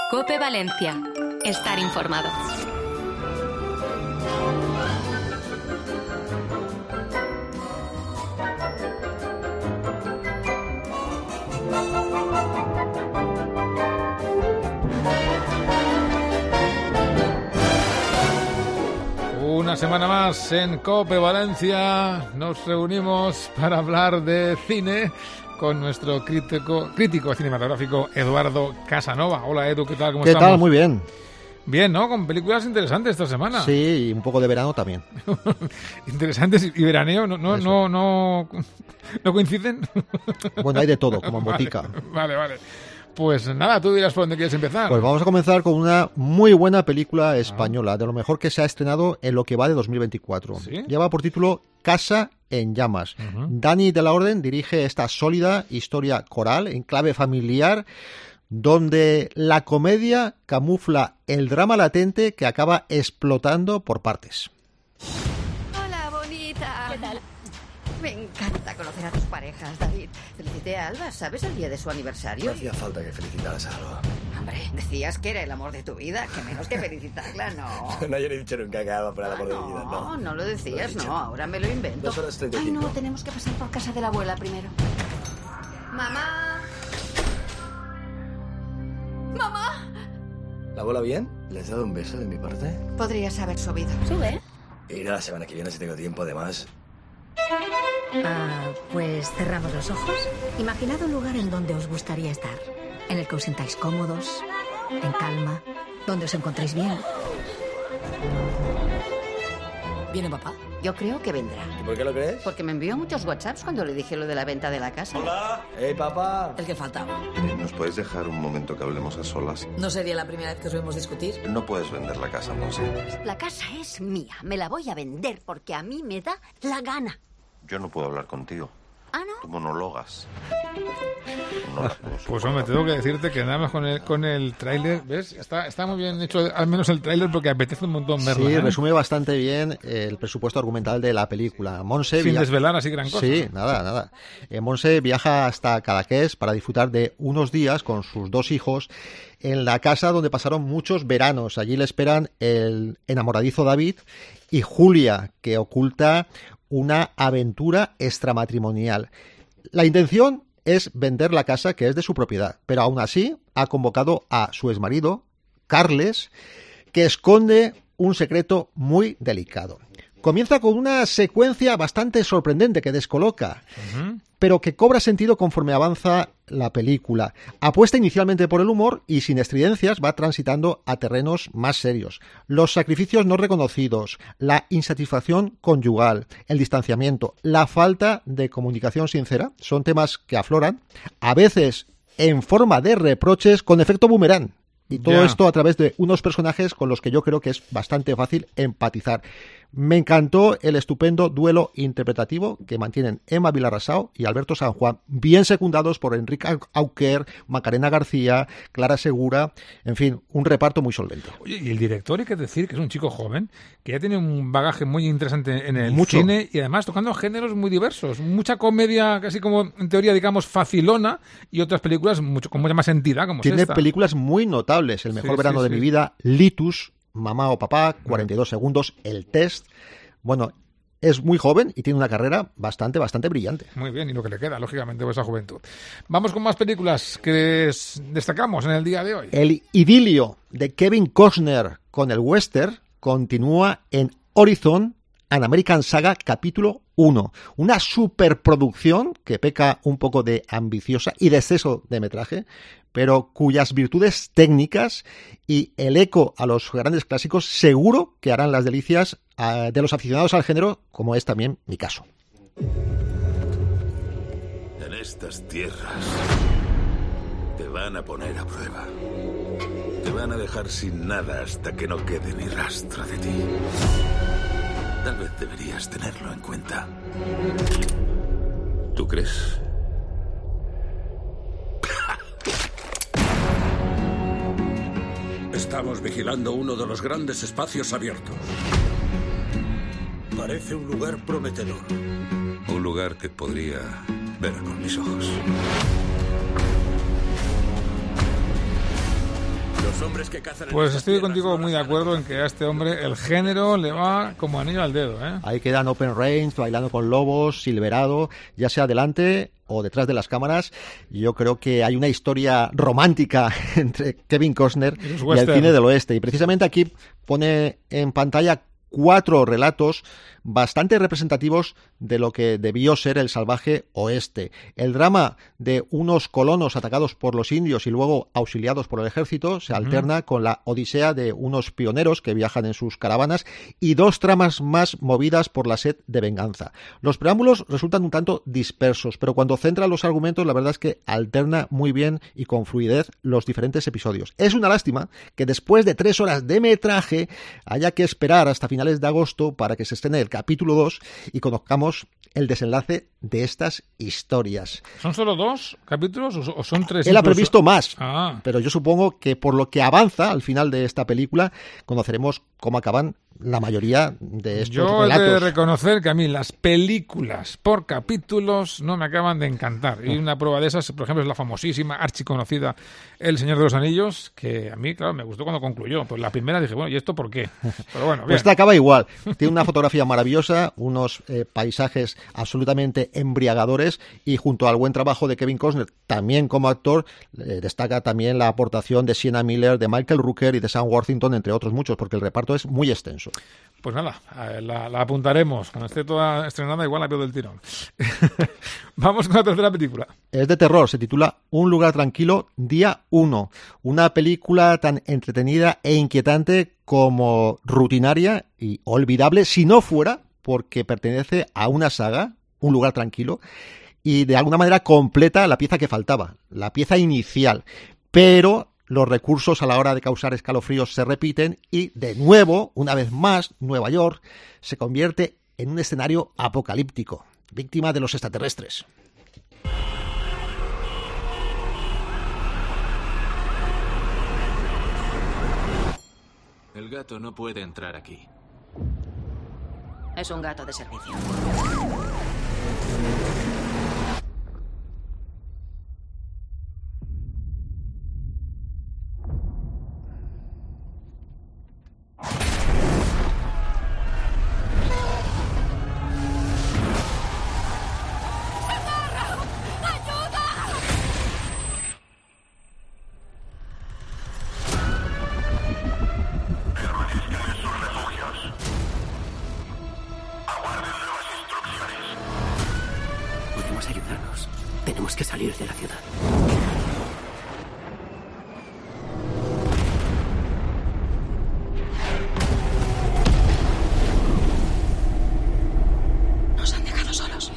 COPE Valencia. Estar informado. Una semana más en COPE Valencia nos reunimos para hablar de cine con nuestro crítico cinematográfico Eduardo Casanova. Hola Edu, ¿qué tal? ¿Cómo estamos? ¿Qué tal? Muy bien. Bien, ¿no? Con películas interesantes esta semana. Sí, y un poco de verano también. Interesantes y veraneo, no coinciden. Bueno, hay de todo, como en botica. Vale. Pues nada, tú dirás por dónde quieres empezar. Pues vamos a comenzar con una muy buena película española, de lo mejor que se ha estrenado en lo que va de 2024. ¿Sí? Lleva por título Casa en llamas. Dani de la Orden dirige esta sólida historia coral en clave familiar, donde la comedia camufla el drama latente que acaba explotando por partes. Hola, bonita. ¿Qué tal? Me encanta conocer a tus parejas, David. Felicité a Alba, ¿sabes el día de su aniversario? No hacía falta que felicitaras a Alba. Hombre, decías que era el amor de tu vida, que menos que felicitarla, no. No, yo no he dicho nunca que Alba fuera el amor de mi vida, no. No lo decías, Lo he dicho. no, ahora me lo invento. 2:35. Ay, no, tenemos que pasar por casa de la abuela primero. ¡Mamá! ¡Mamá! ¿La abuela bien? ¿Le has dado un beso de mi parte? Podrías haber subido. Sube. Iré la semana que viene si tengo tiempo, además. Pues cerramos los ojos. Imaginad un lugar en donde os gustaría estar, en el que os sintáis cómodos, en calma, donde os encontréis bien. ¿Viene papá? Yo creo que vendrá. ¿Y por qué lo crees? Porque me envió muchos WhatsApps cuando le dije lo de la venta de la casa. ¡Hola! ¡Hey, papá! El que faltaba. ¿Nos puedes dejar un momento que hablemos a solas? ¿No sería la primera vez que os vemos discutir? No puedes vender la casa, Monse. La casa es mía, me la voy a vender porque a mí me da la gana. Yo no puedo hablar contigo. ¿Ah, no? Tú monologas. No la puedo Pues hombre, tengo que decirte que nada más con el tráiler, ¿ves? Está muy bien hecho, al menos el tráiler, porque apetece un montón verla. Sí, ¿eh? resume bastante bien el presupuesto argumental de la película. Monse Sin desvelar así gran cosa. Sí, nada. Monse viaja hasta Cadaqués para disfrutar de unos días con sus dos hijos en la casa donde pasaron muchos veranos. Allí le esperan el enamoradizo David y Julia, que oculta una aventura extramatrimonial. La intención es vender la casa, que es de su propiedad, pero aún así ha convocado a su exmarido, Carles, que esconde un secreto muy delicado. Comienza con una secuencia bastante sorprendente que descoloca, pero que cobra sentido conforme avanza la película. Apuesta inicialmente por el humor y sin estridencias va transitando a terrenos más serios. Los sacrificios no reconocidos, la insatisfacción conyugal, el distanciamiento, la falta de comunicación sincera son temas que afloran, a veces en forma de reproches con efecto boomerang. Y todo esto a través de unos personajes con los que yo creo que es bastante fácil empatizar. Me encantó el estupendo duelo interpretativo que mantienen Emma Vilarrasao y Alberto San Juan, bien secundados por Enrique Auquer, Macarena García, Clara Segura, en fin, un reparto muy solvente. Oye, y el director, hay que decir que es un chico joven, que ya tiene un bagaje muy interesante en el Mucho. cine y además tocando géneros muy diversos. Mucha comedia, casi como en teoría, digamos, facilona, y otras películas con mucha más entidad, como Tiene es esta. películas muy notables. El mejor verano de mi vida, Litus, Mamá o Papá, 42 segundos, El Test. Bueno, es muy joven y tiene una carrera bastante brillante. Muy bien, y lo que le queda, lógicamente, por esa juventud. Vamos con más películas que destacamos en el día de hoy. El idilio de Kevin Costner con el western continúa en Horizon, An American Saga, capítulo 1. Una superproducción que peca un poco de ambiciosa y de exceso de metraje, pero cuyas virtudes técnicas y el eco a los grandes clásicos seguro que harán las delicias de los aficionados al género, como es también mi caso. En estas tierras te van a poner a prueba. Te van a dejar sin nada hasta que no quede ni rastro de ti. Tal vez deberías tenerlo en cuenta. ¿Tú crees? Estamos vigilando uno de los grandes espacios abiertos. Parece un lugar prometedor. Un lugar que podría ver con mis ojos. Los hombres que cazan en Pues estas estoy tierras contigo no muy de razonan acuerdo en que a este hombre el género le va como anillo al dedo, ¿eh? Ahí quedan Open Range, Bailando con Lobos, Silverado, ya sea delante o detrás de las cámaras. Yo creo que hay una historia romántica entre Kevin Costner y el cine del oeste. Y precisamente aquí pone en pantalla 4 relatos bastante representativos de lo que debió ser el salvaje oeste. El drama de unos colonos atacados por los indios y luego auxiliados por el ejército se alterna con la odisea de unos pioneros que viajan en sus caravanas y 2 tramas más movidas por la sed de venganza. Los preámbulos resultan un tanto dispersos, pero cuando centra los argumentos la verdad es que alterna muy bien y con fluidez los diferentes episodios. Es una lástima que después de 3 horas de metraje haya que esperar hasta finales de agosto para que se estrene el capítulo 2 y conozcamos el desenlace de estas historias. ¿Son solo 2 capítulos o son 3? Él ha previsto más, pero yo supongo que por lo que avanza al final de esta película conoceremos cómo acaban la mayoría de estos relatos. Yo he de reconocer que a mí las películas por capítulos no me acaban de encantar. Y una prueba de esas, por ejemplo, es la famosísima, archiconocida El Señor de los Anillos, que a mí, claro, me gustó cuando concluyó. Pues la primera dije, bueno, ¿y esto por qué? Pero bueno, bien. Pues esta acaba igual. Tiene una fotografía maravillosa, unos paisajes absolutamente embriagadores y junto al buen trabajo de Kevin Costner, también como actor, destaca también la aportación de Sienna Miller, de Michael Rooker y de Sam Worthington, entre otros muchos, porque el reparto es muy extenso. Pues nada, la apuntaremos. Cuando esté toda estrenada igual la veo del tirón. Vamos con la tercera película. Es de terror, se titula Un lugar tranquilo, día 1. Una película tan entretenida e inquietante como rutinaria y olvidable, si no fuera porque pertenece a una saga, Un lugar tranquilo, y de alguna manera completa la pieza que faltaba, la pieza inicial. Pero los recursos a la hora de causar escalofríos se repiten y, de nuevo, una vez más, Nueva York se convierte en un escenario apocalíptico, víctima de los extraterrestres. El gato no puede entrar aquí. Es un gato de servicio. Podemos ayudarnos. Tenemos que salir de la ciudad. Nos han dejado solos.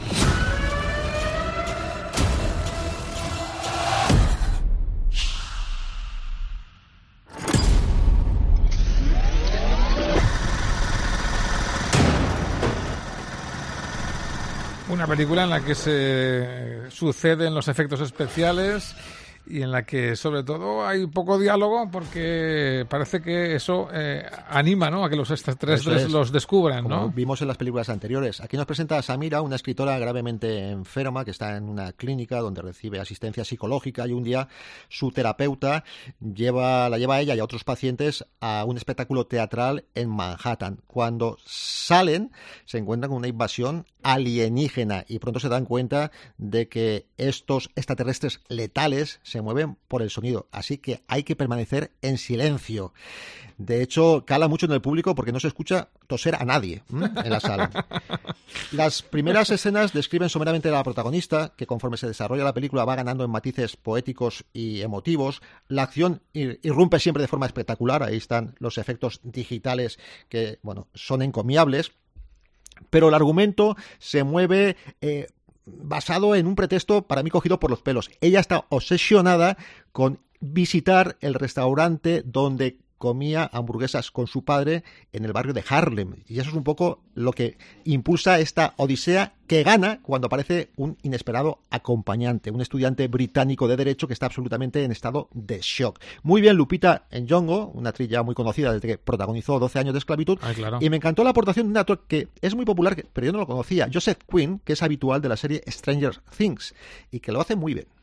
Una película en la que se suceden los efectos especiales y en la que sobre todo hay poco diálogo porque parece que eso anima, ¿no?, a que los extraterrestres los descubran, ¿no? Como vimos en las películas anteriores. Aquí nos presenta a Samira, una escritora gravemente enferma que está en una clínica donde recibe asistencia psicológica y un día su terapeuta la lleva a ella y a otros pacientes a un espectáculo teatral en Manhattan. Cuando salen se encuentran con una invasión alienígena y pronto se dan cuenta de que estos extraterrestres letales se mueven por el sonido, así que hay que permanecer en silencio. De hecho, cala mucho en el público porque no se escucha toser a nadie en la sala. Las primeras escenas describen someramente a la protagonista, que conforme se desarrolla la película va ganando en matices poéticos y emotivos. La acción irrumpe siempre de forma espectacular, ahí están los efectos digitales que, bueno, son encomiables. Pero el argumento se mueve basado en un pretexto para mí cogido por los pelos. Ella está obsesionada con visitar el restaurante donde comía hamburguesas con su padre en el barrio de Harlem. Y eso es un poco lo que impulsa esta odisea que gana cuando aparece un inesperado acompañante, un estudiante británico de Derecho que está absolutamente en estado de shock. Muy bien Lupita Nyong'o, una actriz ya muy conocida desde que protagonizó 12 años de esclavitud. Ay, claro. Y me encantó la aportación de un actor que es muy popular, pero yo no lo conocía, Joseph Quinn, que es habitual de la serie Stranger Things, y que lo hace muy bien.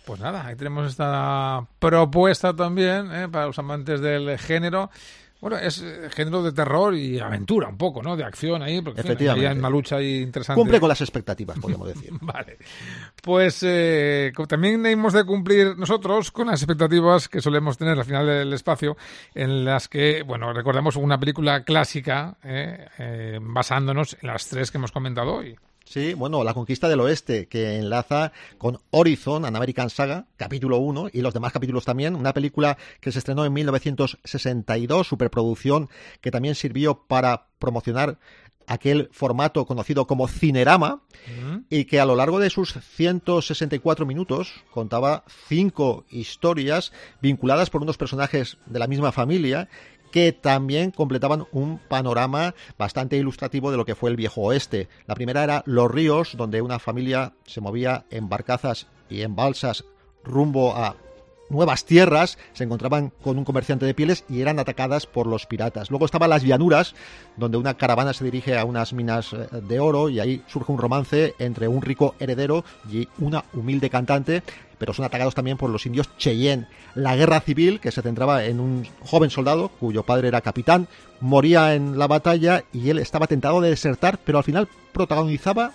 Pues nada, ahí tenemos esta propuesta también para los amantes del género. Bueno, es género de terror y aventura un poco, ¿no? De acción ahí, porque efectivamente, hay una lucha ahí interesante. Cumple con las expectativas, podríamos decir. Vale. Pues también hemos de cumplir nosotros con las expectativas que solemos tener al final del espacio, en las que, bueno, recordamos una película clásica, basándonos en las 3 que hemos comentado hoy. Sí, bueno, La Conquista del Oeste, que enlaza con Horizon, An American Saga, capítulo 1, y los demás capítulos también. Una película que se estrenó en 1962, superproducción, que también sirvió para promocionar aquel formato conocido como Cinerama, y que a lo largo de sus 164 minutos contaba 5 historias vinculadas por unos personajes de la misma familia, que también completaban un panorama bastante ilustrativo de lo que fue el viejo oeste. La primera era Los Ríos, donde una familia se movía en barcazas y en balsas rumbo a nuevas tierras, se encontraban con un comerciante de pieles y eran atacadas por los piratas. Luego estaba Las Llanuras, donde una caravana se dirige a unas minas de oro y ahí surge un romance entre un rico heredero y una humilde cantante, pero son atacados también por los indios Cheyenne. La guerra civil, que se centraba en un joven soldado cuyo padre era capitán, moría en la batalla y él estaba tentado de desertar, pero al final protagonizaba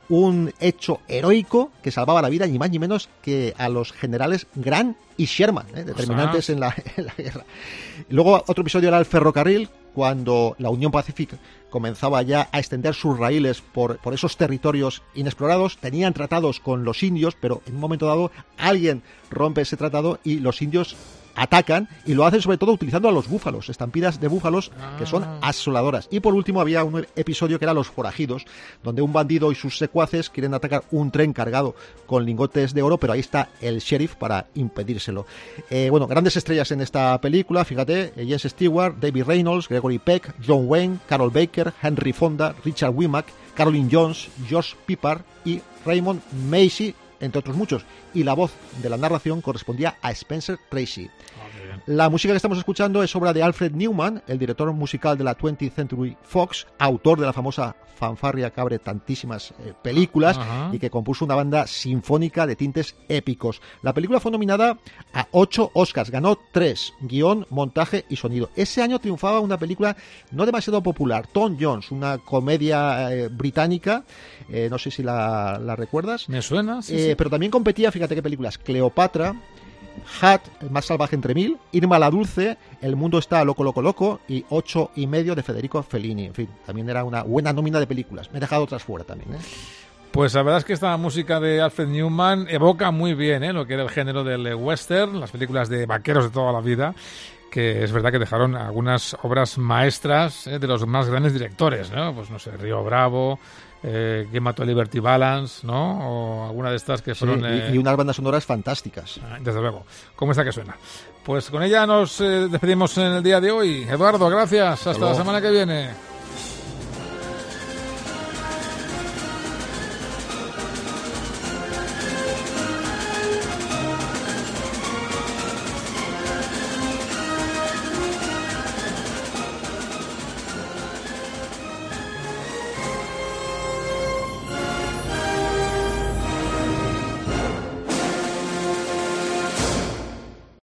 un hecho heroico que salvaba la vida ni más ni menos que a los generales Grant y Sherman, determinantes en la guerra. Luego otro episodio era el ferrocarril, cuando la Unión Pacífica comenzaba ya a extender sus raíles por esos territorios inexplorados. Tenían tratados con los indios, pero en un momento dado alguien rompe ese tratado y los indios atacan, y lo hacen sobre todo utilizando a los búfalos, estampidas de búfalos que son asoladoras. Y por último había un episodio que era Los Forajidos, donde un bandido y sus secuaces quieren atacar un tren cargado con lingotes de oro, pero ahí está el sheriff para impedírselo. Bueno, grandes estrellas en esta película, fíjate, James Stewart, David Reynolds, Gregory Peck, John Wayne, Carol Baker, Henry Fonda, Richard Widmark, Caroline Jones, Josh Pippard y Raymond Macy, entre otros muchos, y la voz de la narración correspondía a Spencer Tracy. La música que estamos escuchando es obra de Alfred Newman, el director musical de la 20th Century Fox, autor de la famosa fanfarria que abre tantísimas películas y que compuso una banda sinfónica de tintes épicos. La película fue nominada a 8 Oscars, ganó 3, guión, montaje y sonido. Ese año triunfaba una película no demasiado popular, Tom Jones, una comedia británica, no sé si la recuerdas. Me suena, sí. Pero también competía, fíjate qué películas, Cleopatra, Hat, El más salvaje entre mil, Irma la Dulce, El mundo está loco, loco, loco y 8,5 de Federico Fellini. En fin, también era una buena nómina de películas. Me he dejado otras fuera también, Pues la verdad es que esta música de Alfred Newman evoca muy bien lo que era el género del western, las películas de vaqueros de toda la vida, que es verdad que dejaron algunas obras maestras de los más grandes directores, ¿no? Pues no sé, Río Bravo, que mató a Liberty Balance, ¿no? O alguna de estas que fueron... y unas bandas sonoras fantásticas. Desde luego, como esta que suena. Pues con ella nos despedimos en el día de hoy. Eduardo, gracias. Hasta la semana que viene.